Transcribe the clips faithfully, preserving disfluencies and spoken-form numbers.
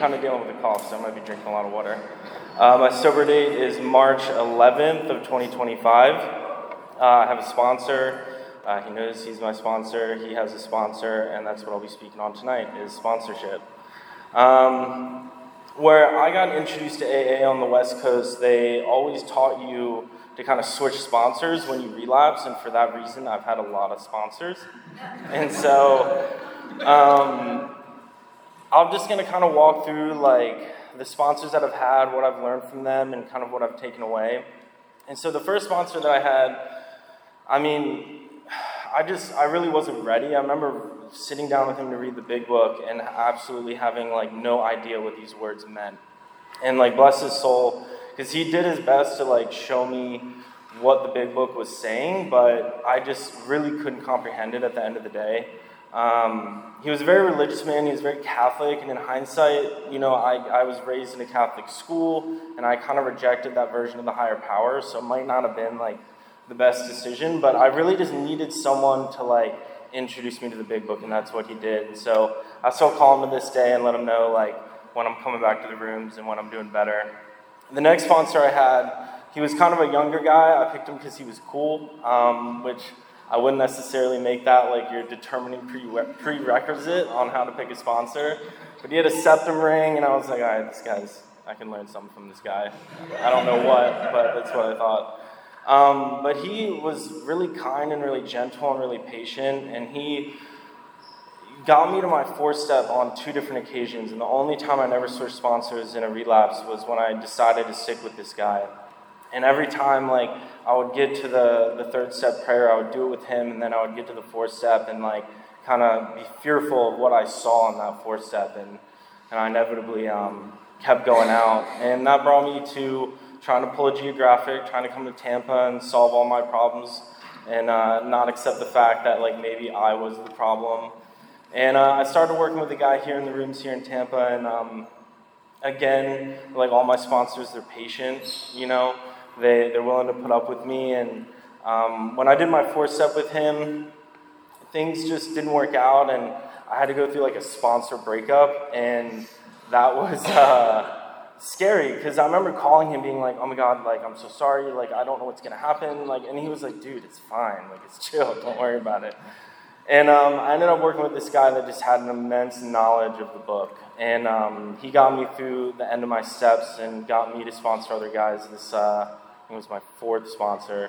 kind of dealing with a cough, so I might be drinking a lot of water. Uh, my sober date is March eleventh of twenty twenty-five. Uh, I have a sponsor. Uh, he knows he's my sponsor. He has a sponsor, and that's what I'll be speaking on tonight, is sponsorship. Um, where I got introduced to A A on the West Coast, they always taught you to kind of switch sponsors when you relapse, and for that reason, I've had a lot of sponsors. And so, um, I'm just going to kind of walk through, like, the sponsors that I've had, what I've learned from them, and kind of what I've taken away. And so the first sponsor that I had, I mean, I just, I really wasn't ready. I remember sitting down with him to read the big book and absolutely having, like, no idea what these words meant. And, like, bless his soul, because he did his best to, like, show me what the big book was saying, but I just really couldn't comprehend it at the end of the day. Um, he was a very religious man. He was very Catholic, and in hindsight, you know, I, I was raised in a Catholic school, and I kind of rejected that version of the higher power, so it might not have been, like, the best decision, but I really just needed someone to, like, introduce me to the big book, and that's what he did. And so I still call him to this day and let him know, like, when I'm coming back to the rooms and when I'm doing better. The next sponsor I had, he was kind of a younger guy. I picked him because he was cool, um, which I wouldn't necessarily make that, like, your determining pre- prerequisite on how to pick a sponsor. But he had a septum ring, and I was like, all right, this guy's, I can learn something from this guy. I don't know what, but that's what I thought. Um, but he was really kind and really gentle and really patient, and he got me to my fourth step on two different occasions, and the only time I never switched sponsors in a relapse was when I decided to stick with this guy. And every time, like, I would get to the, the third step prayer, I would do it with him, and then I would get to the fourth step and, like, kind of be fearful of what I saw in that fourth step, and, and I inevitably um, kept going out. And that brought me to trying to pull a geographic, trying to come to Tampa and solve all my problems, and uh, not accept the fact that, like, maybe I was the problem. And uh, I started working with a guy here in the rooms here in Tampa, and um, again, like all my sponsors, they're patient, you know, they, they're willing to put up with me, and um, when I did my fourth step with him, things just didn't work out, and I had to go through, like, a sponsor breakup, and that was uh, scary, because I remember calling him being like, oh my God, like, I'm so sorry, like, I don't know what's going to happen, like, and he was like, dude, it's fine, like, it's chill, don't worry about it. And um, I ended up working with this guy that just had an immense knowledge of the book, and um, he got me through the end of my steps and got me to sponsor other guys. This uh, it was my fourth sponsor.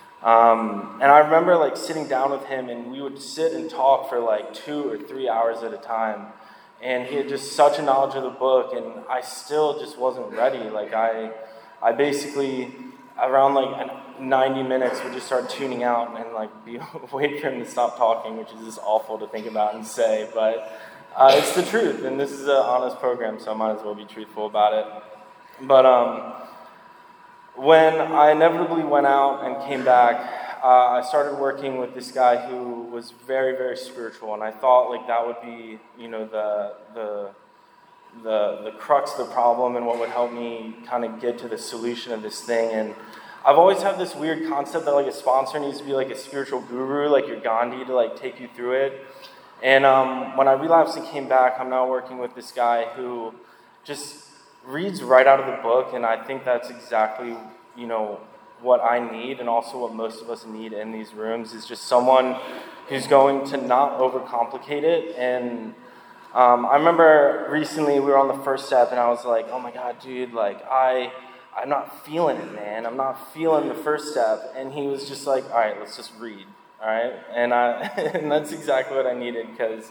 Um, and I remember, like, sitting down with him, and we would sit and talk for, like, two or three hours at a time. And he had just such a knowledge of the book, and I still just wasn't ready. Like, I I basically, around, like, ninety minutes, would just start tuning out and, like, be wait for him to stop talking, which is just awful to think about and say. But uh, it's the truth, and this is an honest program, so I might as well be truthful about it. But um, when I inevitably went out and came back, Uh, I started working with this guy who was very, very spiritual, and I thought, like, that would be, you know, the the the the crux of the problem and what would help me kind of get to the solution of this thing. And I've always had this weird concept that, like, a sponsor needs to be like a spiritual guru, like your Gandhi, to, like, take you through it. And um, when I relapsed and came back, I'm now working with this guy who just reads right out of the book, and I think that's exactly, you know, what I need, and also what most of us need in these rooms, is just someone who's going to not overcomplicate it. And um, I remember recently we were on the first step, and I was like, oh my God, dude, like, I, I'm not feeling it, man. I'm not feeling the first step. And he was just like, all right, let's just read, all right? And, I, and that's exactly what I needed, because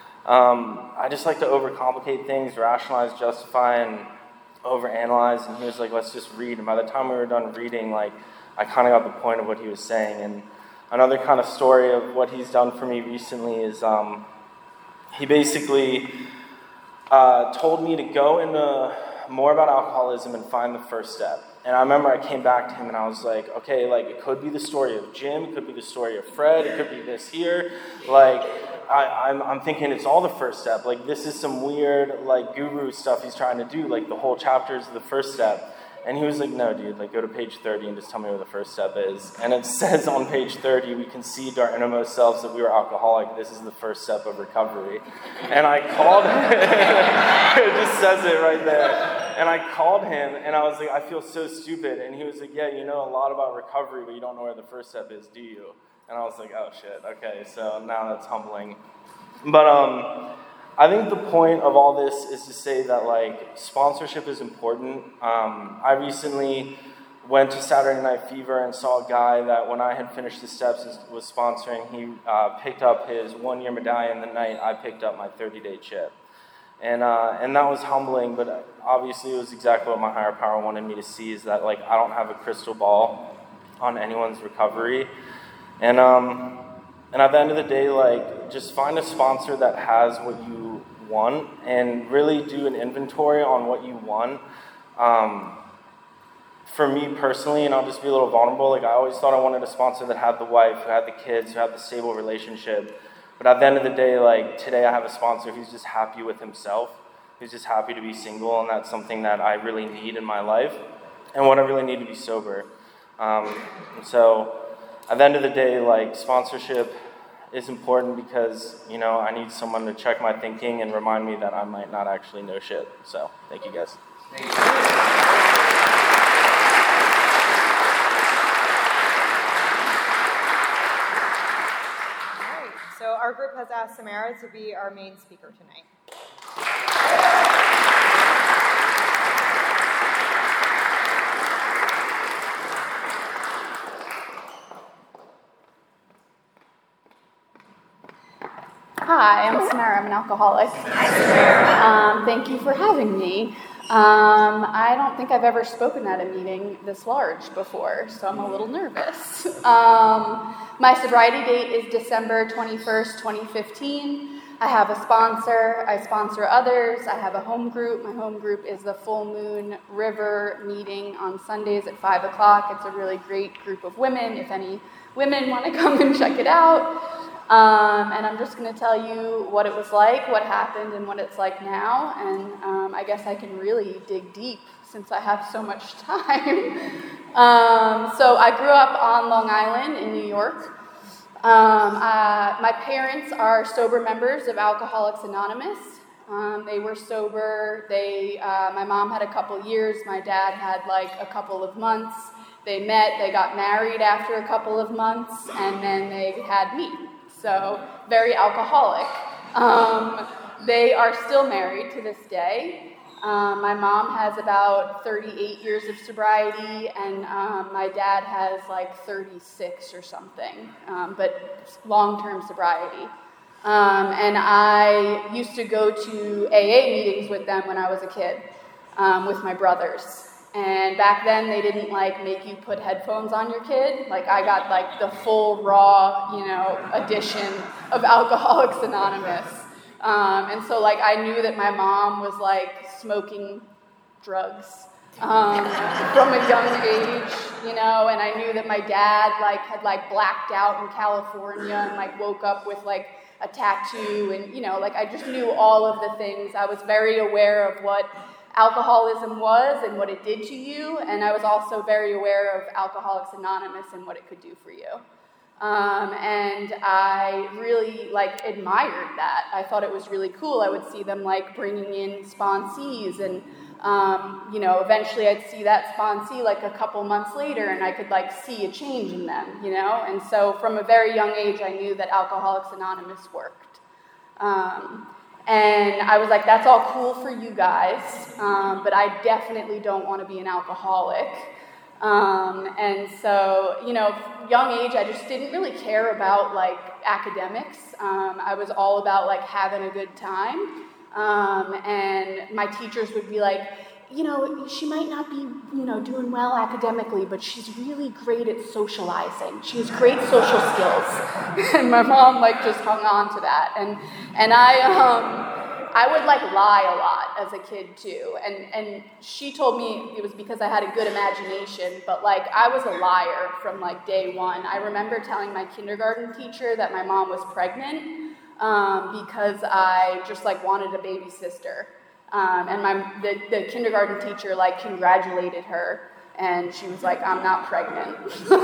um, I just like to overcomplicate things, rationalize, justify, and overanalyze, and he was like, let's just read. And by the time we were done reading, like, I kind of got the point of what he was saying. And another kind of story of what he's done for me recently is um, he basically uh, told me to go into more about alcoholism and find the first step. And I remember I came back to him and I was like, okay, like, it could be the story of Jim, it could be the story of Fred, it could be this here, like, I, I'm, I'm thinking it's all the first step. Like, this is some weird, like, guru stuff he's trying to do. Like, the whole chapter is the first step. And he was like, no, dude, like, go to page thirty and just tell me where the first step is. And it says on page thirty, we conceived our innermost selves that we were alcoholic. This is the first step of recovery. And I called him. It just says it right there. And I called him, and I was like, I feel so stupid. And he was like, yeah, you know a lot about recovery, but you don't know where the first step is, do you? And I was like, oh, shit, okay, so now that's humbling. But um, I think the point of all this is to say that, like, sponsorship is important. Um, I recently went to Saturday Night Fever and saw a guy that when I had finished the steps was sponsoring. He uh, picked up his one-year medallion the night I picked up my thirty-day chip. And uh, and that was humbling, but obviously it was exactly what my higher power wanted me to see, is that, like, I don't have a crystal ball on anyone's recovery. And um, and at the end of the day, like, just find a sponsor that has what you want and really do an inventory on what you want. Um, for me personally, and I'll just be a little vulnerable, like, I always thought I wanted a sponsor that had the wife, who had the kids, who had the stable relationship. But at the end of the day, like, today I have a sponsor who's just happy with himself, who's just happy to be single, and that's something that I really need in my life, and what I really need to be sober. Um, and so, at the end of the day, like, sponsorship is important because, you know, I need someone to check my thinking and remind me that I might not actually know shit. So, thank you guys. Thank you. So our group has asked Samara to be our main speaker tonight. Hi, I'm Samara. I'm an alcoholic. Um, thank you for having me. Um, I don't think I've ever spoken at a meeting this large before, so I'm a little nervous. Um, my sobriety date is December twenty-first, twenty fifteen. I have a sponsor. I sponsor others. I have a home group. My home group is the Full Moon River meeting on Sundays at five o'clock. It's a really great group of women. If any women want to come and check it out. Um, and I'm just going to tell you what it was like, what happened, and what it's like now. And um, I guess I can really dig deep since I have so much time. um, so I grew up on Long Island in New York. Um, uh, my parents are sober members of Alcoholics Anonymous. Um, they were sober. They, uh, my mom had a couple years. My dad had like a couple of months. They met. They got married after a couple of months, and then they had me. So, very alcoholic. Um, they are still married to this day. Um, my mom has about thirty-eight years of sobriety, and um, my dad has like thirty-six or something, um, but long-term sobriety. Um, and I used to go to A A meetings with them when I was a kid, um, with my brothers. And back then, they didn't, like, make you put headphones on your kid. Like, I got, like, the full, raw, you know, edition of Alcoholics Anonymous. Um, and so, like, I knew that my mom was, like, smoking drugs um, from a young age, you know, and I knew that my dad, like, had, like, blacked out in California and, like, woke up with, like, a tattoo and, you know, like, I just knew all of the things. I was very aware of what alcoholism was and what it did to you, and I was also very aware of Alcoholics Anonymous and what it could do for you. Um, and I really, like, admired that. I thought it was really cool. I would see them, like, bringing in sponsees, and, um, you know, eventually I'd see that sponsee, like, a couple months later, and I could, like, see a change in them, you know? And so from a very young age, I knew that Alcoholics Anonymous worked. Um, And I was like, that's all cool for you guys, um, but I definitely don't want to be an alcoholic. Um, and so, you know, young age, I just didn't really care about, like, academics. Um, I was all about, like, having a good time. Um, and my teachers would be like, you know, she might not be, you know, doing well academically, but she's really great at socializing. She has great social skills. And my mom, like, just hung on to that. And and I um I would, like, lie a lot as a kid too. And and she told me it was because I had a good imagination, but, like, I was a liar from, like, day one. I remember telling my kindergarten teacher that my mom was pregnant um, because I just, like, wanted a baby sister. Um, and my the, the kindergarten teacher like congratulated her, and she was like, "I'm not pregnant."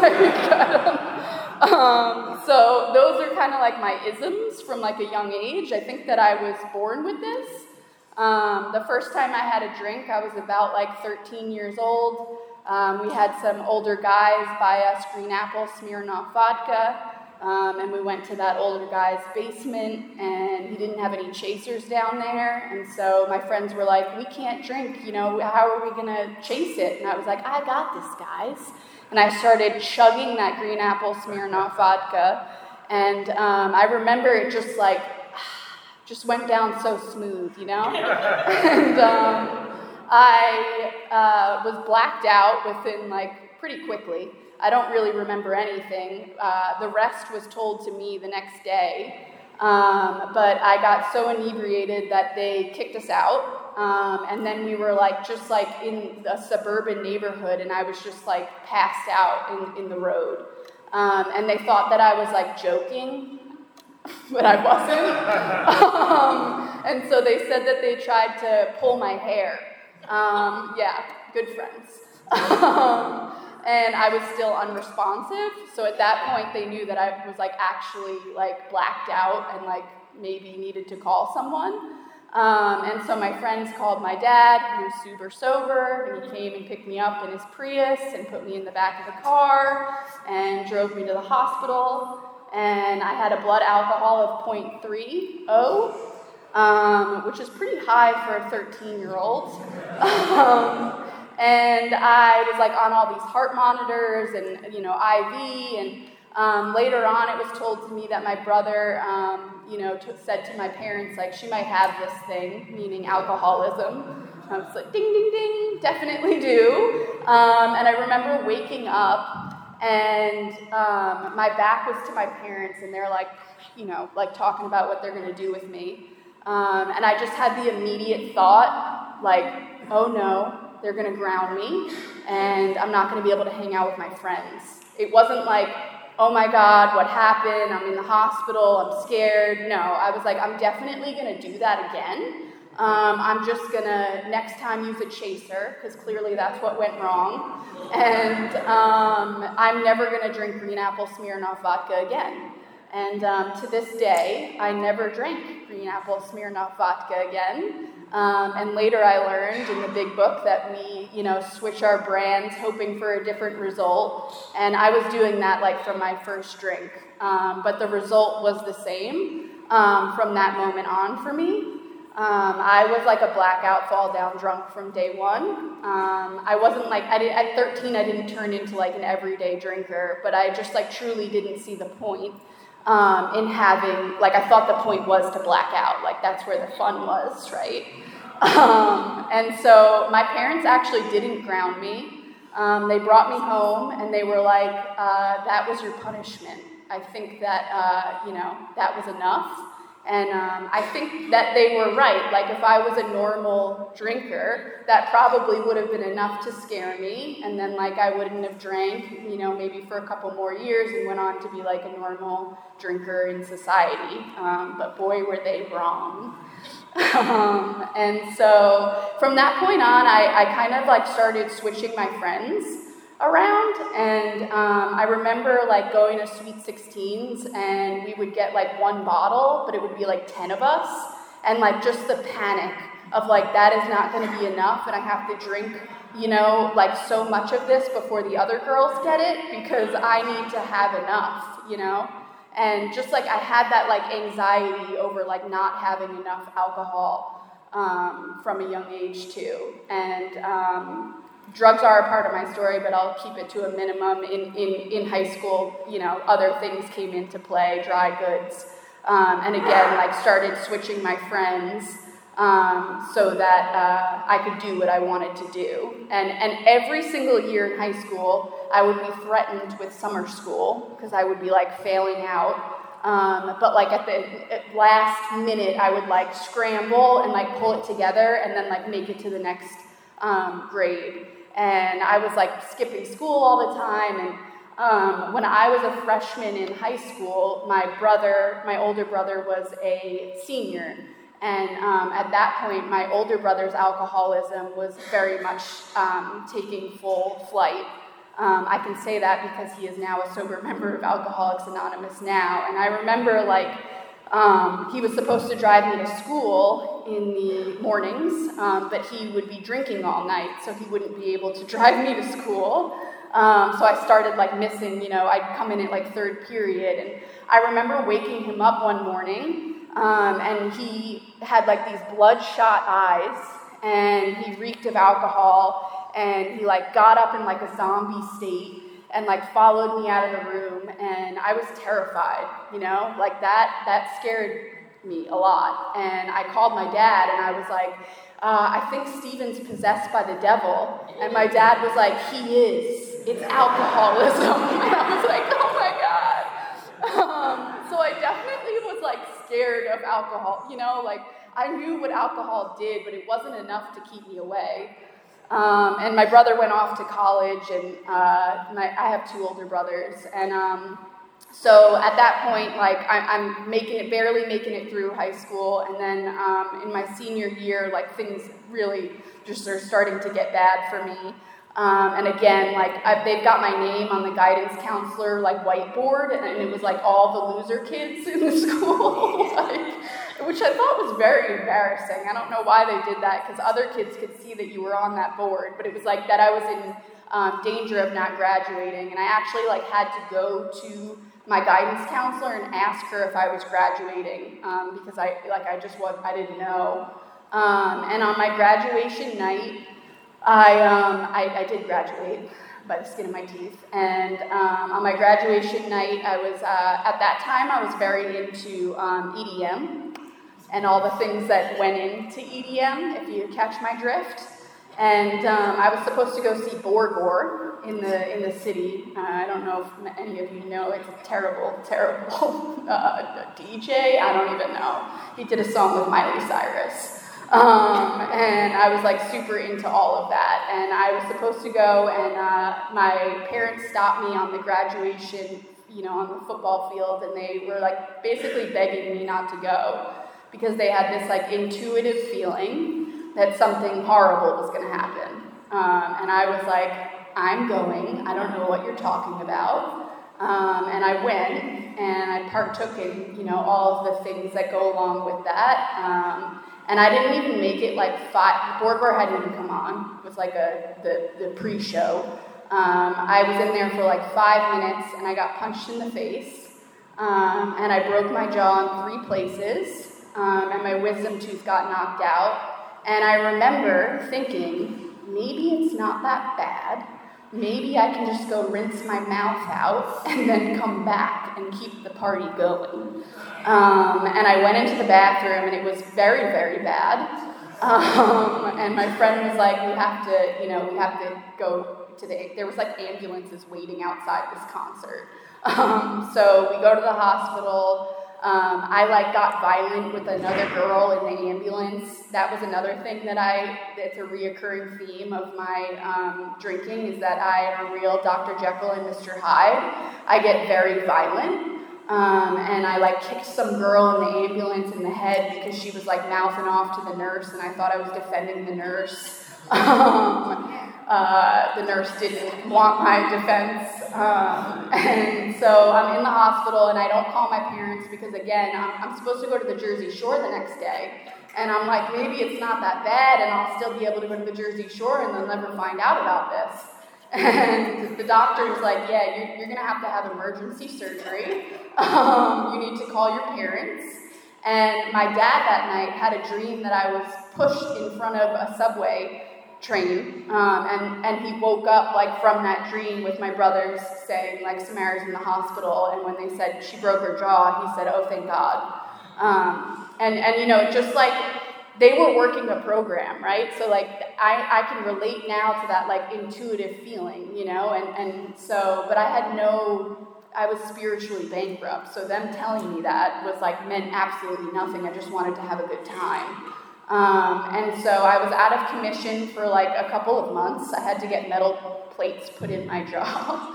um, so those are kind of like my isms from like a young age. I think that I was born with this. Um, the first time I had a drink, I was about like thirteen years old. Um, we had some older guys buy us Green Apple Smirnoff vodka, um, and we went to that older guy's basement, and he didn't have any chasers down there, and so my friends were like, "We can't drink, you know, how are we gonna chase it?" And I was like, "I got this, guys." And I started chugging that Green Apple Smirnoff vodka, and um, I remember it just like, just went down so smooth, you know? and um, I uh, was blacked out within like pretty quickly. I don't really remember anything. Uh, the rest was told to me the next day. Um, but I got so inebriated that they kicked us out. Um, and then we were like just like in a suburban neighborhood, and I was just like passed out in, in the road. Um, and they thought that I was like joking, but I wasn't. um, and so they said that they tried to pull my hair. Um, yeah, good friends. um, and I was still unresponsive. So at that point, they knew that I was like actually like blacked out and like maybe needed to call someone. Um, and so my friends called my dad, who was super sober, and he came and picked me up in his Prius and put me in the back of the car and drove me to the hospital. And I had a blood alcohol of zero point three zero, um, which is pretty high for a thirteen-year-old. um, and I was like on all these heart monitors and, you know, I V. And um, later on, it was told to me that my brother, um, you know, t- said to my parents, like, she might have this thing, meaning alcoholism. I was like, ding, ding, ding, definitely do. Um, and I remember waking up. And um, my back was to my parents, and they're like, you know, like talking about what they're going to do with me. Um, and I just had the immediate thought, like, oh no, they're going to ground me, and I'm not going to be able to hang out with my friends. It wasn't like, oh my God, what happened? I'm in the hospital, I'm scared. No, I was like, I'm definitely going to do that again. Um, I'm just going to, next time, use a chaser, because clearly that's what went wrong. And um, I'm never going to drink Green Apple Smirnoff vodka again. And um, to this day, I never drank Green Apple Smirnoff vodka again. Um, and later I learned in the big book that we, you know, switch our brands hoping for a different result. And I was doing that like from my first drink. Um, but the result was the same um, from that moment on for me. Um, I was like a blackout, fall down drunk from day one. Um, I wasn't like, I did, at thirteen, I didn't turn into like an everyday drinker, but I just like truly didn't see the point um, in having, like I thought the point was to black out, like that's where the fun was, right? Um, and so my parents actually didn't ground me. Um, they brought me home and they were like, uh, that was your punishment. I think that, uh, you know, that was enough. And um, I think that they were right. Like, if I was a normal drinker, that probably would have been enough to scare me. And then, like, I wouldn't have drank, you know, maybe for a couple more years and went on to be, like, a normal drinker in society. Um, but boy, were they wrong. um, and so from that point on, I, I kind of, like, started switching my friends around, and um, I remember like going to Sweet sixteens, and we would get like one bottle, but it would be like ten of us, and like just the panic of like that is not going to be enough, and I have to drink, you know, like so much of this before the other girls get it because I need to have enough, you know, and just like I had that like anxiety over like not having enough alcohol um, from a young age too, and um, drugs are a part of my story, but I'll keep it to a minimum. In, in, in high school, you know, other things came into play, dry goods, um, and again, like started switching my friends um, so that uh, I could do what I wanted to do. And, and every single year in high school, I would be threatened with summer school because I would be like failing out. Um, but like at the at last minute, I would like scramble and like pull it together and then like make it to the next um, grade. And I was like skipping school all the time. And um, when I was a freshman in high school, my brother, my older brother, was a senior. And um, at that point, my older brother's alcoholism was very much um, taking full flight. Um, I can say that because he is now a sober member of Alcoholics Anonymous now. And I remember, like, um, he was supposed to drive me to school in the mornings, um, but he would be drinking all night, so he wouldn't be able to drive me to school. Um, so I started, like, missing, you know, I'd come in at, like, third period. And I remember waking him up one morning, um, and he had, like, these bloodshot eyes, and he reeked of alcohol, and he, like, got up in, like, a zombie state and, like, followed me out of the room, and I was terrified, you know? Like, that, that scared me a lot. And I called my dad, and I was like, uh, I think Steven's possessed by the devil. And my dad was like, he is. It's alcoholism. And I was like, oh my God. Um, so I definitely was, like, scared of alcohol. You know, like, I knew what alcohol did, but it wasn't enough to keep me away. Um, and my brother went off to college, and uh, my, I have two older brothers. And um, so at that point, like, I, I'm making it, barely making it through high school. And then um, in my senior year, like, things really just are starting to get bad for me. Um, and again, like, I, they've got my name on the guidance counselor, like, whiteboard, and it was, like, all the loser kids in the school, like, which I thought was very embarrassing. I don't know why they did that, because other kids could see that you were on that board, but it was, like, that I was in um, danger of not graduating, and I actually, like, had to go to my guidance counselor and ask her if I was graduating, um, because I, like, I just was, I didn't know. Um, and on my graduation night, I, um, I, I did graduate by the skin of my teeth, and um, on my graduation night, I was, uh, at that time, I was very into um, E D M, and all the things that went into E D M, if you catch my drift, and um, I was supposed to go see Borgore in the, in the city. uh, I don't know if any of you know, it's a terrible, terrible uh, D J, I don't even know. He did a song with Miley Cyrus. Um, and I was, like, super into all of that, and I was supposed to go, and uh, my parents stopped me on the graduation, you know, on the football field, and they were, like, basically begging me not to go, because they had this, like, intuitive feeling that something horrible was going to happen. Um, and I was like, I'm going, I don't know what you're talking about. Um, and I went, and I partook in, you know, all of the things that go along with that. Um, And I didn't even make it, like, five, Borgore hadn't even come on. It was, like, a the, the pre-show. Um, I was in there for, like, five minutes, and I got punched in the face. Um, and I broke my jaw in three places, um, and my wisdom tooth got knocked out. And I remember thinking, maybe it's not that bad. Maybe I can just go rinse my mouth out and then come back and keep the party going. Um, and I went into the bathroom, and it was very, very bad. Um, and my friend was like, we have to, you know, we have to go to the, there was, like, ambulances waiting outside this concert. Um, so we go to the hospital. Um, I, like, got violent with another girl in the ambulance. That was another thing that I, it's a reoccurring theme of my um, drinking, is that I am a real Doctor Jekyll and Mister Hyde. I get very violent. Um, and I, like, kicked some girl in the ambulance in the head because she was, like, mouthing off to the nurse, and I thought I was defending the nurse. Um, uh, the nurse didn't want my defense. Um, and so I'm in the hospital, and I don't call my parents because, again, I'm, I'm supposed to go to the Jersey Shore the next day. And I'm like, maybe it's not that bad, and I'll still be able to go to the Jersey Shore, and they'll never find out about this. And the doctor was like, yeah, you're, you're going to have to have emergency surgery. Um, you need to call your parents. And my dad that night had a dream that I was pushed in front of a subway train. Um, and, and he woke up, like, from that dream with my brothers saying, like, Samara's in the hospital. And when they said she broke her jaw, he said, oh, thank God. Um, and, and, you know, just like, they were working a program, right? So, like, I, I can relate now to that, like, intuitive feeling, you know? And, and so, but I had no, I was spiritually bankrupt. So them telling me that was, like, meant absolutely nothing. I just wanted to have a good time. Um, and so I was out of commission for, like, a couple of months. I had to get metal plates put in my jaw.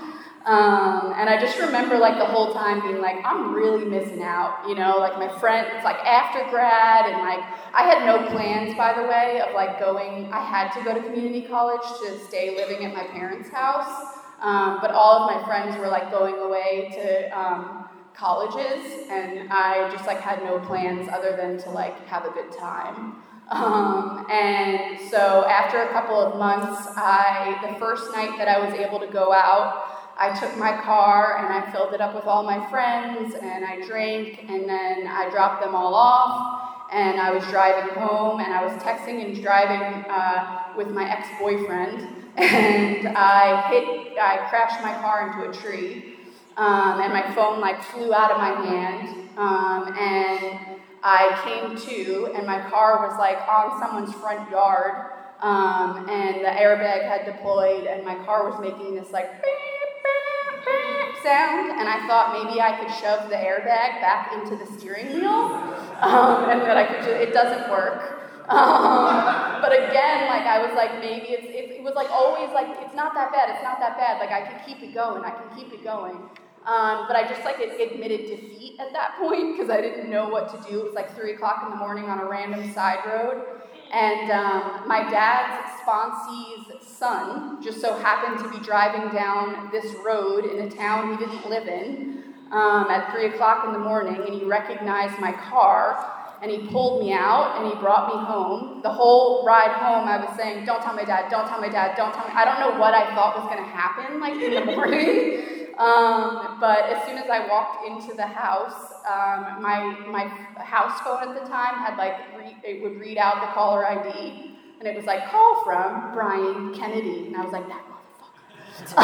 Um, and I just remember like the whole time being like, I'm really missing out, you know, like my friend, it's like after grad, and like I had no plans, by the way, of like going, I had to go to community college to stay living at my parents' house, um, but all of my friends were like going away to um, colleges, and I just like had no plans other than to like have a good time. Um, and so after a couple of months, I, the first night that I was able to go out, I took my car and I filled it up with all my friends, and I drank, and then I dropped them all off, and I was driving home, and I was texting and driving uh, with my ex-boyfriend, and I hit, I crashed my car into a tree, um, and my phone like flew out of my hand, um, and I came to, and my car was like on someone's front yard, um, and the airbag had deployed, and my car was making this like sound, and I thought maybe I could shove the airbag back into the steering wheel, um, and that I could just, it doesn't work. Um, but again, like I was like, maybe it's, it, it was like always like, it's not that bad, it's not that bad, like I can keep it going, I can keep it going. Um, but I just like admitted defeat at that point because I didn't know what to do. It was like three o'clock in the morning on a random side road. And um, my dad's sponsee's son just so happened to be driving down this road in a town he didn't live in um, at three o'clock in the morning, and he recognized my car, and he pulled me out, and he brought me home. The whole ride home, I was saying, don't tell my dad, don't tell my dad, don't tell me. I don't know what I thought was going to happen, like, in the morning. Um, but as soon as I walked into the house, um, my my house phone at the time had like, re- it would read out the caller I D, and it was like, call from Brian Kennedy, and I was like, that motherfucker.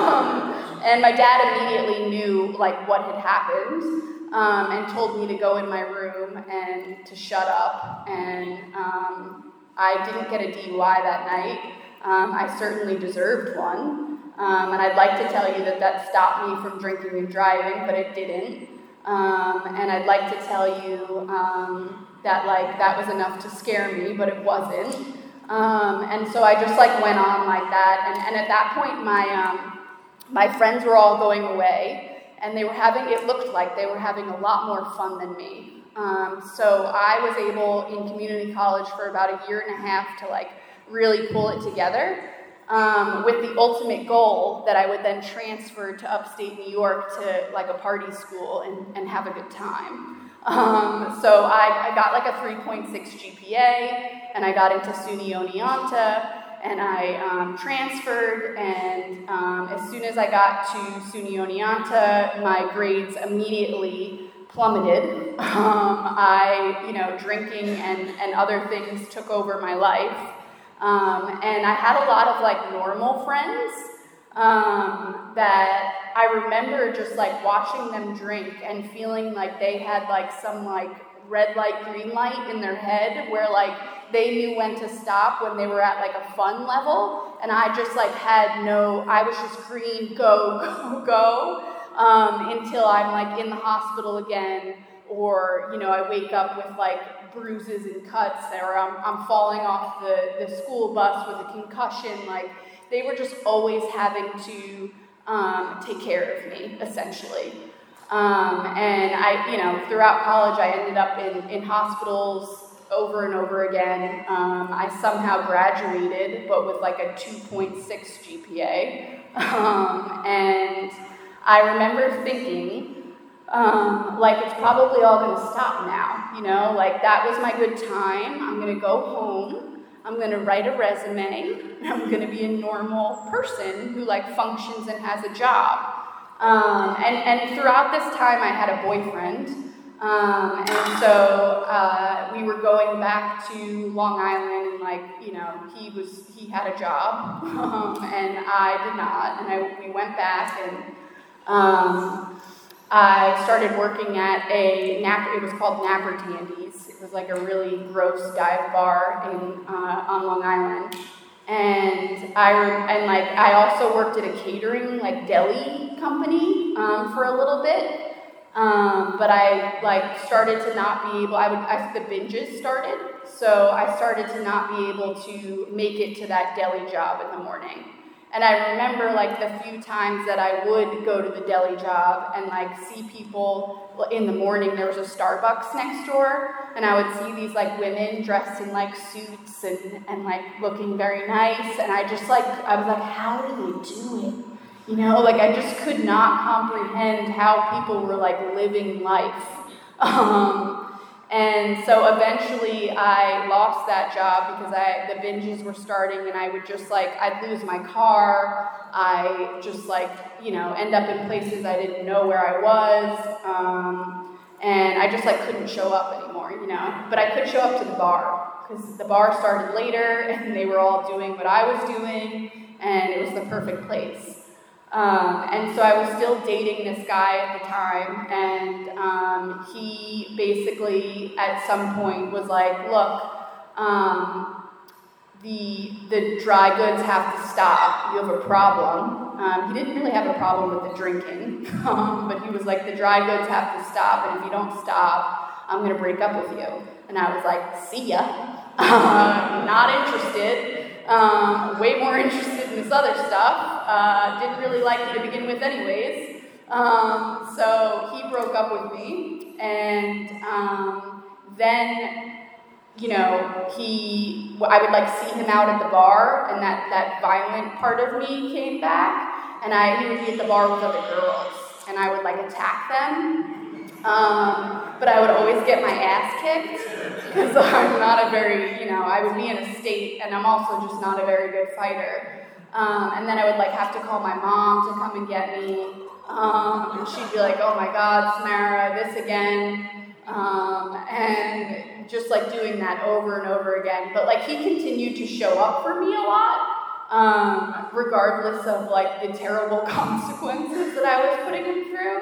um, and my dad immediately knew like what had happened, um, and told me to go in my room and to shut up, and um, I didn't get a D U I that night. Um, I certainly deserved one. Um, and I'd like to tell you that that stopped me from drinking and driving, but it didn't. Um, and I'd like to tell you um, that like that was enough to scare me, but it wasn't. Um, and so I just like went on like that. And, and at that point, my um, my friends were all going away, and they were having. It looked like they were having a lot more fun than me. Um, so I was able in community college for about a year and a half to like really pull it together. Um, with the ultimate goal that I would then transfer to upstate New York to like a party school and, and have a good time. Um, so I, I got like a three point six G P A, and I got into SUNY Oneonta, and I um, transferred, and um, as soon as I got to SUNY Oneonta, my grades immediately plummeted. Um, I, you know, drinking and, and other things took over my life. Um, and I had a lot of like normal friends um, that I remember just like watching them drink and feeling like they had like some like red light, green light in their head where like they knew when to stop when they were at like a fun level. And I just like had no, I was just green, go, go, go, um, until I'm like in the hospital again, or, you know, I wake up with like bruises and cuts, or I'm, I'm falling off the, the school bus with a concussion. Like, they were just always having to um, take care of me, essentially. Um, and I, you know, throughout college, I ended up in, in hospitals over and over again. Um, I somehow graduated, but with like a two point six G P A. Um, and I remember thinking, Um, like, it's probably all going to stop now, you know, like, that was my good time. I'm going to go home, I'm going to write a resume, and I'm going to be a normal person who, like, functions and has a job. Um, and, and throughout this time, I had a boyfriend, um, and so uh, we were going back to Long Island, and, like, you know, he was, he had a job, um, and I did not, and I, we went back, and, um... I started working at a, nap, it was called Napper Tandy's. It was like a really gross dive bar in uh, on Long Island. And I, and like, I also worked at a catering, like, deli company um, for a little bit. Um, but I, like, started to not be able, I would, I, the binges started. So I started to not be able to make it to that deli job in the morning. And I remember like the few times that I would go to the deli job and like see people in the morning. There was a Starbucks next door, and I would see these like women dressed in like suits and, and like looking very nice. And I just like, I was like, how do they do it? You know, like I just could not comprehend how people were like living life. Um, And so eventually I lost that job because I the binges were starting, and I would just like, I'd lose my car. I just like, you know, end up in places I didn't know where I was. Um, and I just like couldn't show up anymore, you know. But I could show up to the bar because the bar started later and they were all doing what I was doing, and it was the perfect place. Um, and so I was still dating this guy at the time, and um, he basically at some point was like, look, um, the the dry goods have to stop. You have a problem. Um, he didn't really have a problem with the drinking, um, but he was like, the dry goods have to stop, and if you don't stop, I'm going to break up with you. And I was like, see ya. Uh, not interested. Um, way more interested in this other stuff. Uh, didn't really like you to begin with anyways. Um, so he broke up with me, and um, then, you know, he, I would like see him out at the bar, and that, that violent part of me came back, and I, he would be at the bar with other girls, and I would like attack them. Um, but I would always get my ass kicked because I'm not a very, you know, I would be in a state, and I'm also just not a very good fighter. Um, and then I would like have to call my mom to come and get me, um, and she'd be like, oh my God, Samara, this again, um, and just like doing that over and over again. But like he continued to show up for me a lot, um, regardless of like the terrible consequences that I was putting him through.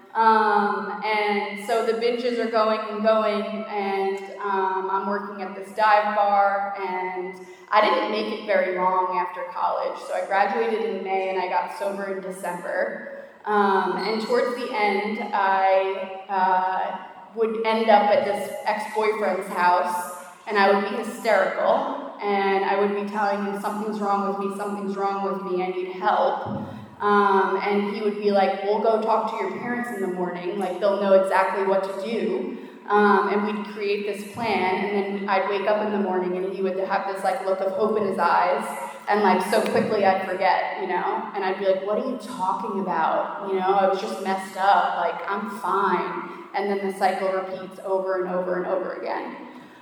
Um, and so the binges are going and going, and um, I'm working at this dive bar, and I didn't make it very long after college. So I graduated in May, and I got sober in December. Um, and towards the end, I uh, would end up at this ex-boyfriend's house, and I would be hysterical, and I would be telling him something's wrong with me, something's wrong with me, I need help. Um, and he would be like, we'll go talk to your parents in the morning, like they'll know exactly what to do. Um, and we'd create this plan, and then I'd wake up in the morning and he would have this like look of hope in his eyes, and like so quickly I'd forget, you know, and I'd be like, what are you talking about? You know, I was just messed up, like I'm fine. And then the cycle repeats over and over and over again.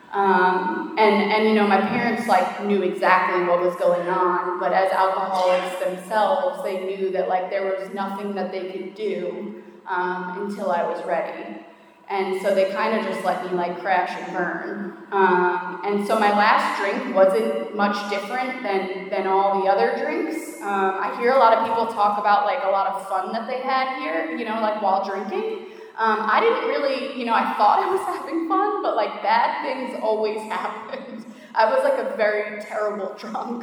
Um, and, and, you know, my parents, like, knew exactly what was going on, but as alcoholics themselves, they knew that, like, there was nothing that they could do, um, until I was ready. And so they kind of just let me, like, crash and burn. Um, and so my last drink wasn't much different than, than all the other drinks. Um, I hear a lot of people talk about, like, a lot of fun that they had here, you know, like, while drinking. Um, I didn't really, you know, I thought I was having fun, but like bad things always happened. I was like a very terrible drunk.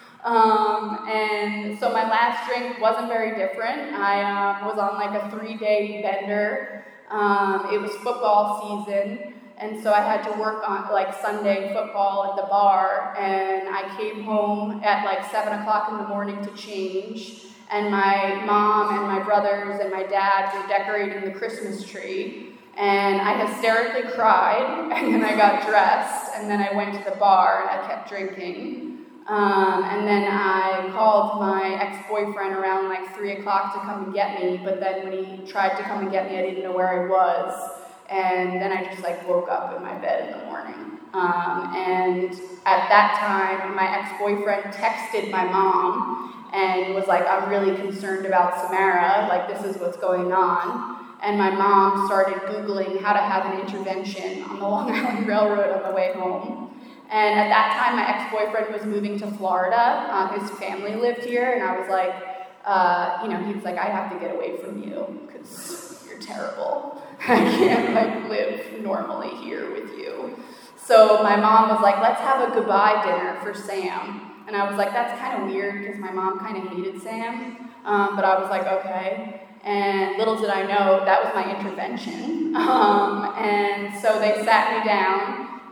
Um, and so my last drink wasn't very different. I um, was on like a three-day bender. Um, it was football season, and so I had to work on like Sunday football at the bar, and I came home at like seven o'clock in the morning to change. And my mom and my brothers and my dad were decorating the Christmas tree. And I hysterically cried, and then I got dressed, and then I went to the bar, and I kept drinking. Um, and then I called my ex-boyfriend around like three o'clock to come and get me, but then when he tried to come and get me, I didn't know where I was. And then I just like woke up in my bed in the morning. Um, and at that time, my ex-boyfriend texted my mom and was like, I'm really concerned about Samara, like this is what's going on. And my mom started Googling how to have an intervention on the Long Island Railroad on the way home. And at that time, my ex-boyfriend was moving to Florida. Uh, his family lived here, and I was like, uh, you know, he was like, I have to get away from you because you're terrible. I can't like live normally here with you. So my mom was like, let's have a goodbye dinner for Sam. And I was like, that's kind of weird because my mom kind of hated Sam. Um, but I was like, okay. And little did I know that was my intervention. Um, and so they sat me down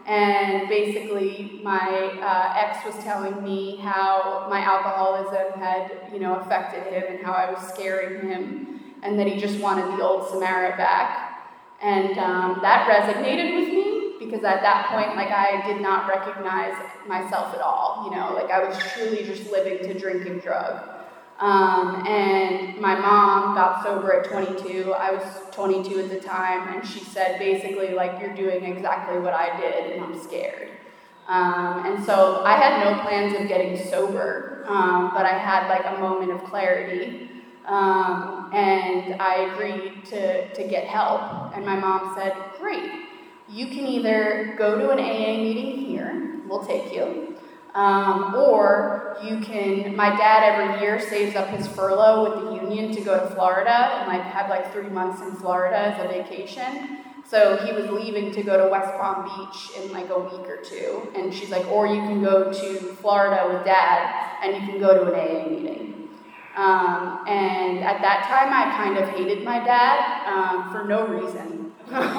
And basically, my uh, ex was telling me how my alcoholism had, you know, affected him and how I was scaring him, and that he just wanted the old Samara back. And um, that resonated with me because at that point, like, I did not recognize myself at all. You know, like I was truly just living to drink and drug. Um, and my mom got sober at twenty-two. I was twenty-two at the time, and she said basically, like, you're doing exactly what I did, and I'm scared. Um, and so I had no plans of getting sober, um, but I had like a moment of clarity, um, and I agreed to, to get help. And my mom said, great, you can either go to an A A meeting here, we'll take you, Um, or you can, my dad every year saves up his furlough with the union to go to Florida and like have like three months in Florida as a vacation. So he was leaving to go to West Palm Beach in like a week or two. And she's like, or you can go to Florida with dad and you can go to an A A meeting. Um, and at that time I kind of hated my dad um, for no reason.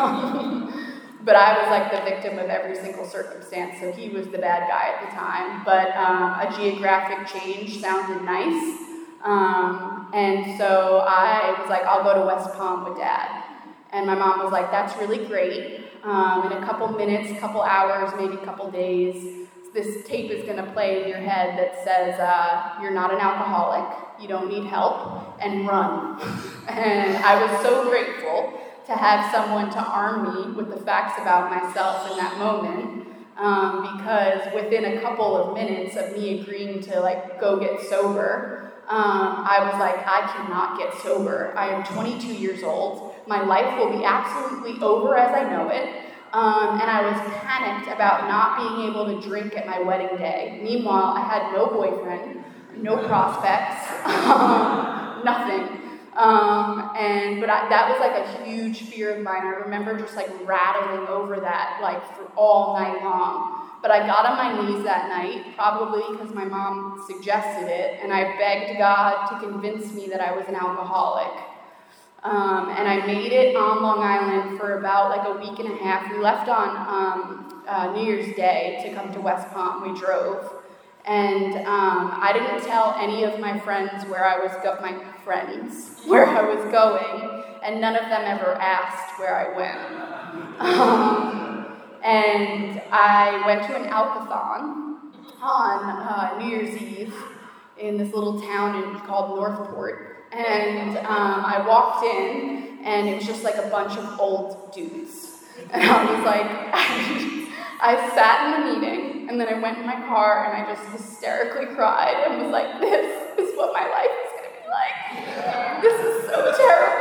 But I was like the victim of every single circumstance, so he was the bad guy at the time. But um, a geographic change sounded nice, um, and so I was like, I'll go to West Palm with Dad. And my mom was like, that's really great. Um, in a couple minutes, couple hours, maybe a couple days, this tape is going to play in your head that says, uh, you're not an alcoholic, you don't need help, and run. And I was so grateful to have someone to arm me with the facts about myself in that moment, um, because within a couple of minutes of me agreeing to like go get sober, um, I was like, I cannot get sober. I am twenty-two years old. My life will be absolutely over as I know it. Um, and I was panicked about not being able to drink at my wedding day. Meanwhile, I had no boyfriend, no prospects, um, nothing. Um, and, but I, that was like a huge fear of mine. I remember just like rattling over that like for all night long. But I got on my knees that night, probably because my mom suggested it, and I begged God to convince me that I was an alcoholic. Um, and I made it on Long Island for about like a week and a half. We left on um, uh, New Year's Day to come to West Palm. We drove. And um, I didn't tell any of my friends where I was go- my friends where I was going, and none of them ever asked where I went. Um, and I went to an alkathon on uh, New Year's Eve in this little town in, called Northport, and um, I walked in, and it was just like a bunch of old dudes, and I was like. I sat in the meeting, and then I went in my car, and I just hysterically cried, and was like, this is what my life is going to be like. This is so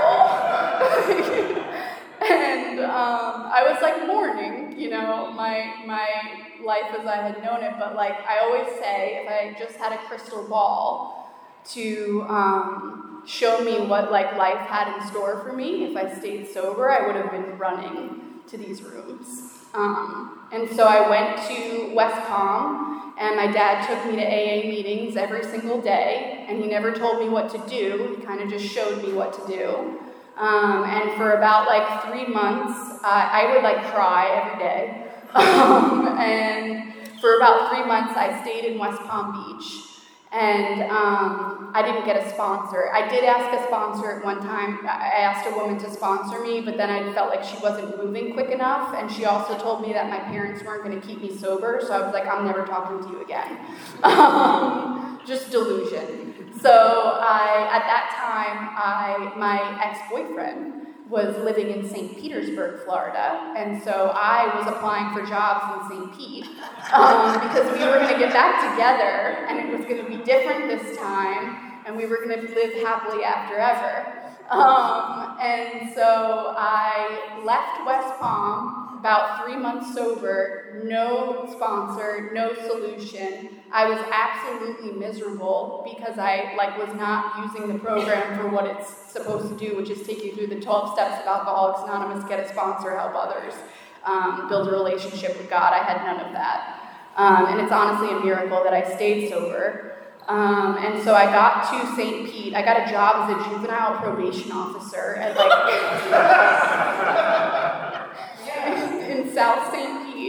terrible. And um, I was like mourning, you know, my my life as I had known it, but like I always say, if I just had a crystal ball to um, show me what like life had in store for me, if I stayed sober, I would have been running to these rooms. Um, and so I went to West Palm, and my dad took me to A A meetings every single day, and he never told me what to do. He kind of just showed me what to do. Um, and for about like three months, uh, I would like cry every day. Um, and for about three months, I stayed in West Palm Beach. And um, I didn't get a sponsor. I did ask a sponsor at one time. I asked a woman to sponsor me, but then I felt like she wasn't moving quick enough. And she also told me that my parents weren't going to keep me sober. So I was like, I'm never talking to you again. Um, just delusion. So I, at that time, I my ex-boyfriend was living in Saint Petersburg, Florida, and so I was applying for jobs in Saint Pete um, because we were going to get back together, and it was going to be different this time, and we were going to live happily after ever. Um, and so I left West Palm, about three months sober, no sponsor, no solution. I was absolutely miserable because I like was not using the program for what it's supposed to do, which is take you through the twelve steps of Alcoholics Anonymous, get a sponsor, help others, um, build a relationship with God. I had none of that. Um, and it's honestly a miracle that I stayed sober. Um, and so I got to Saint Pete. I got a job as a juvenile probation officer at like in South Saint Pete.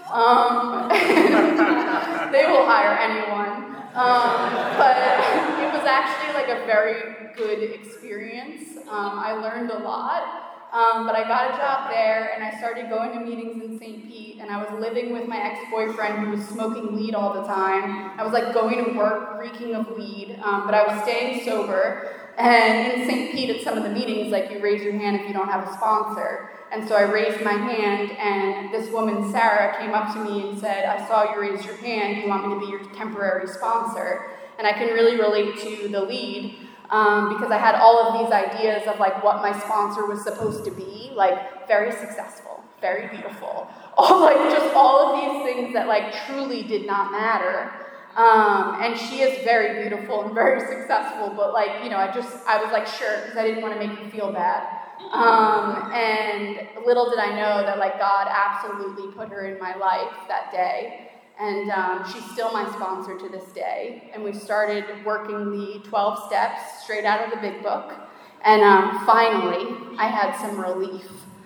Um, they will hire anyone. Um, but it was actually like a very good experience. Um, I learned a lot. Um, but I got a job there, and I started going to meetings in Saint Pete, and I was living with my ex-boyfriend who was smoking weed all the time. I was like going to work reeking of weed, um, but I was staying sober. And in Saint Pete at some of the meetings, like you raise your hand if you don't have a sponsor. And so I raised my hand, and this woman, Sarah, came up to me and said, I saw you raise your hand, do you want me to be your temporary sponsor? And I can really relate to the lead. Um, because I had all of these ideas of like what my sponsor was supposed to be, like very successful, very beautiful, all like just all of these things that like truly did not matter. Um, and she is very beautiful and very successful, but like, you know, I just, I was like, sure, because I didn't want to make you feel bad. Um, and little did I know that like God absolutely put her in my life that day. And um, she's still my sponsor to this day. And we started working the twelve steps straight out of the big book. And um, finally, I had some relief.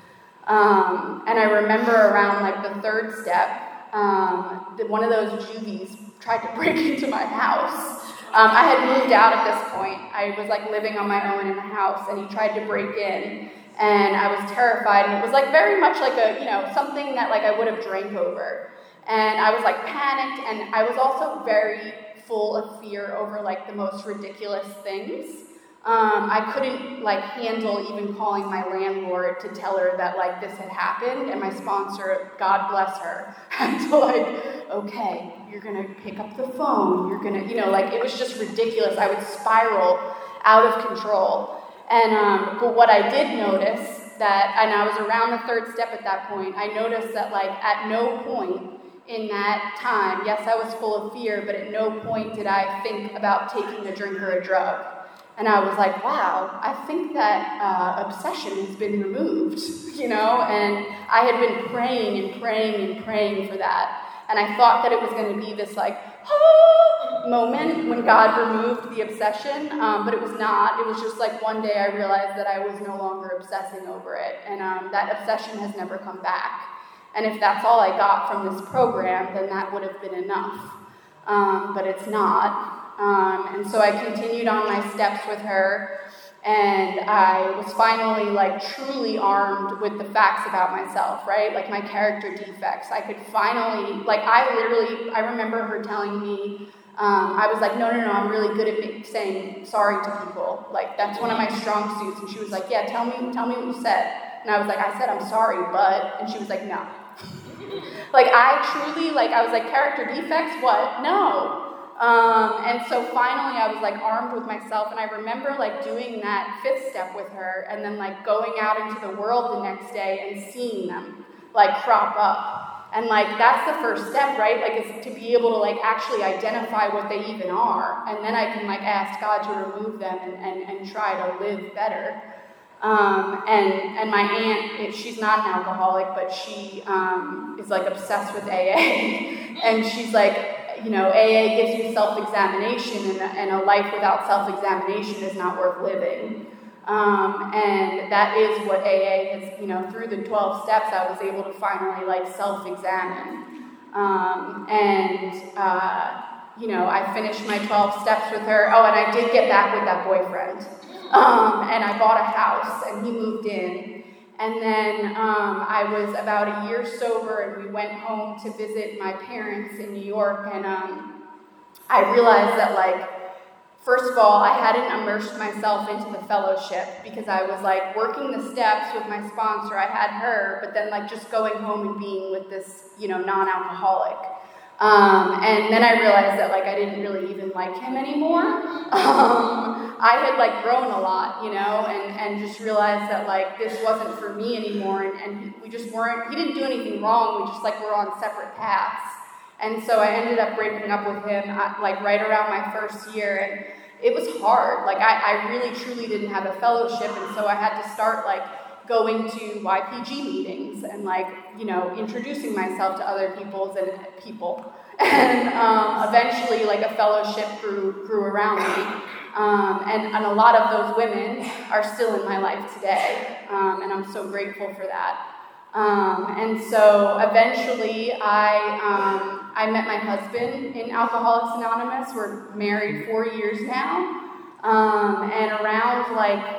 Um, and I remember around like the third step, um, that one of those juvies tried to break into my house. Um, I had moved out at this point. I was like living on my own in a house, and he tried to break in. And I was terrified. And it was like very much like a, you know, something that like I would have drank over. And I was like panicked, and I was also very full of fear over like the most ridiculous things. Um, I couldn't like handle even calling my landlord to tell her that like this had happened, and my sponsor, God bless her, had to like, okay, you're gonna pick up the phone, you're gonna, you know, like it was just ridiculous. I would spiral out of control. And um, but what I did notice that, and I was around the third step at that point, I noticed that like at no point in that time, yes, I was full of fear, but at no point did I think about taking a drink or a drug. And I was like, wow, I think that uh, obsession has been removed, you know? And I had been praying and praying and praying for that. And I thought that it was going to be this like, ah, moment when God removed the obsession, um, but it was not. It was just like one day I realized that I was no longer obsessing over it. And um, that obsession has never come back. And if that's all I got from this program, then that would have been enough. Um, but it's not. Um, and so I continued on my steps with her, and I was finally like truly armed with the facts about myself, right? Like my character defects. I could finally, like I literally, I remember her telling me, um, I was like, no, no, no, I'm really good at saying sorry to people. Like that's one of my strong suits. And she was like, yeah, tell me, tell me what you said. And I was like, I said, I'm sorry, but, and she was like, no. Like, I truly, like, I was like, character defects? What? No. Um, and so finally, I was, like, armed with myself, and I remember, like, doing that fifth step with her, and then, like, going out into the world the next day and seeing them, like, crop up. And, like, that's the first step, right? Like, is to be able to, like, actually identify what they even are, and then I can, like, ask God to remove them and, and, and try to live better. Um, and, and my aunt, it, she's not an alcoholic, but she um, is like obsessed with A A. And she's like, you know, A A gives you self-examination, and, and a life without self-examination is not worth living. Um, and that is what A A is, you know, through the twelve steps, I was able to finally like self-examine. Um, and, uh, you know, I finished my twelve steps with her. Oh, and I did get back with that boyfriend. Um, and I bought a house, and he moved in. And then um, I was about a year sober, and we went home to visit my parents in New York. And um, I realized that, like, first of all, I hadn't immersed myself into the fellowship because I was, like, working the steps with my sponsor. I had her, but then, like, just going home and being with this, you know, non-alcoholic. Um, and then I realized that, like, I didn't really even like him anymore. Um, I had, like, grown a lot, you know, and, and just realized that, like, this wasn't for me anymore, and, and we just weren't, he didn't do anything wrong, we just, like, were on separate paths. And so I ended up breaking up with him, at, like, right around my first year, and it was hard. Like, I, I really, truly didn't have a fellowship, and so I had to start, like, going to Y P G meetings and, like, you know, introducing myself to other people's and people. And um, eventually, like, a fellowship grew grew around me. Um, and, and a lot of those women are still in my life today. Um, and I'm so grateful for that. Um, and so eventually I, um, I met my husband in Alcoholics Anonymous. We're married four years now. Um, and around like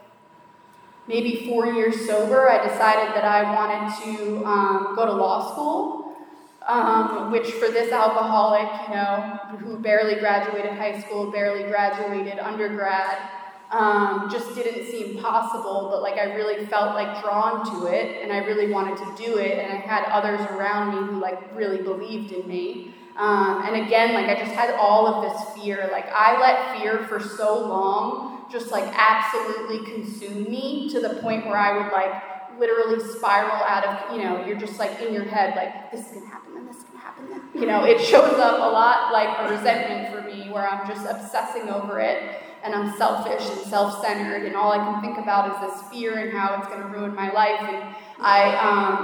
maybe four years sober, I decided that I wanted to um, go to law school, um, which for this alcoholic, you know, who barely graduated high school, barely graduated undergrad, um, just didn't seem possible, but like I really felt like drawn to it, and I really wanted to do it, and I had others around me who like really believed in me. Um, and again, like I just had all of this fear. Like I let fear for so long just like absolutely consume me to the point where I would like literally spiral out of, you know, you're just like in your head, like this is gonna happen and this is gonna happen. Then. You know, it shows up a lot like a resentment for me where I'm just obsessing over it and I'm selfish and self-centered and all I can think about is this fear and how it's gonna ruin my life. And I,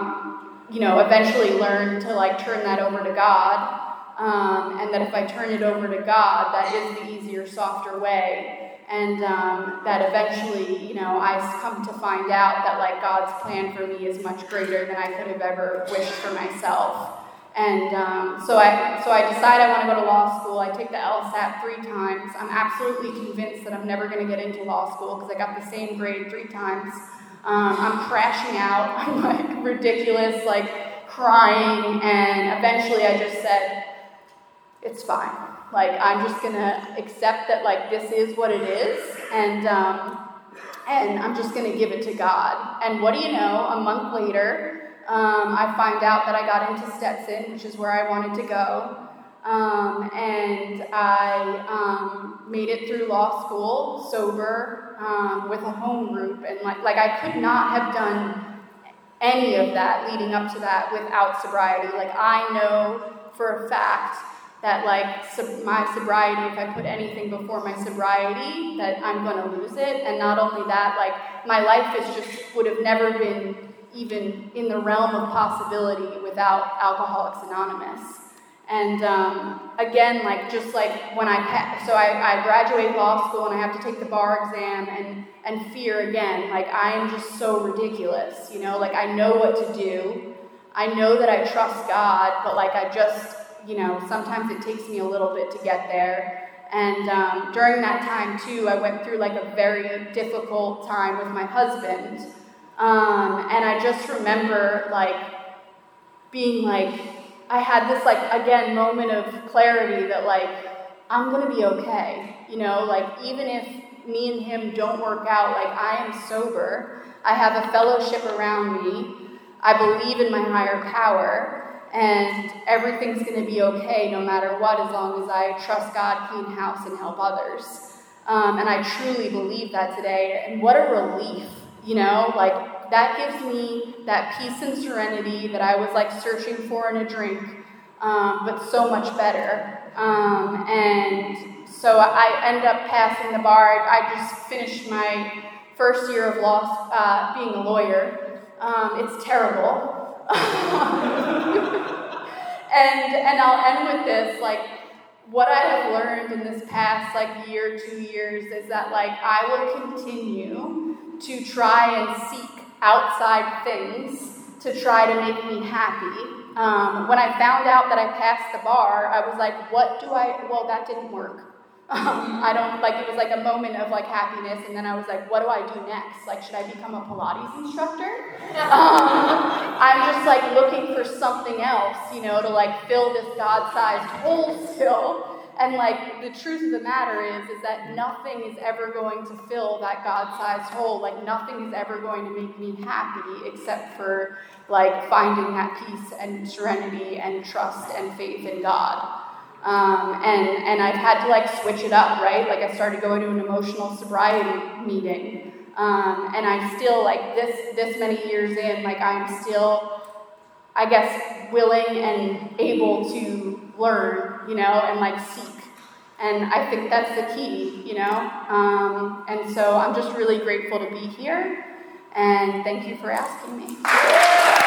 um, you know, eventually learned to like turn that over to God. Um, and that if I turn it over to God, that is the easier, softer way. And um, that eventually, you know, I come to find out that like God's plan for me is much greater than I could have ever wished for myself. And um, so I so I decide I want to go to law school. I take the LSAT three times. I'm absolutely convinced that I'm never going to get into law school because I got the same grade three times. Um, I'm crashing out. I'm like ridiculous, like crying. And eventually I just said, it's fine. Like, I'm just gonna accept that, like, this is what it is, and um, and I'm just gonna give it to God. And what do you know? A month later, um, I find out that I got into Stetson, which is where I wanted to go, um, and I um, made it through law school sober um, with a home group, and like, like I could not have done any of that leading up to that without sobriety. Like, I know for a fact that like sub- my sobriety, if I put anything before my sobriety, that I'm going to lose it. And not only that, like my life is just would have never been even in the realm of possibility without Alcoholics Anonymous. And um, again, like just like when I pa- so I, I graduate law school and I have to take the bar exam and and fear again. Like I am just so ridiculous, you know. Like I know what to do. I know that I trust God, but like I just. You know, sometimes it takes me a little bit to get there. And um, during that time, too, I went through, like, a very difficult time with my husband. Um, and I just remember, like, being, like, I had this, like, again, moment of clarity that, like, I'm going to be okay. You know, like, even if me and him don't work out, like, I am sober. I have a fellowship around me. I believe in my higher power. And everything's going to be okay no matter what, as long as I trust God, clean house, and help others. Um, and I truly believe that today. And what a relief, you know, like that gives me that peace and serenity that I was like searching for in a drink, um, but so much better. Um, and so I end up passing the bar. I just finished my first year of law, uh, being a lawyer. Um, it's terrible. and and I'll end with this, like, what I have learned in this past, like, year, two years, is that, like, I will continue to try and seek outside things to try to make me happy. Um, when I found out that I passed the bar, I was like, what do I, well, that didn't work. Um, I don't, like, it was like a moment of, like, happiness, and then I was like, what do I do next? Like, should I become a Pilates instructor? Um, I'm just, like, looking for something else, you know, to, like, fill this God-sized hole still. And, like, the truth of the matter is, is that nothing is ever going to fill that God-sized hole. Like, nothing is ever going to make me happy except for, like, finding that peace and serenity and trust and faith in God. Um, and, and I've had to, like, switch it up, right? Like, I started going to an emotional sobriety meeting. Um, and I still, like, this, this many years in, like, I'm still, I guess, willing and able to learn, you know, and, like, seek. And I think that's the key, you know? Um, and so I'm just really grateful to be here. And thank you for asking me.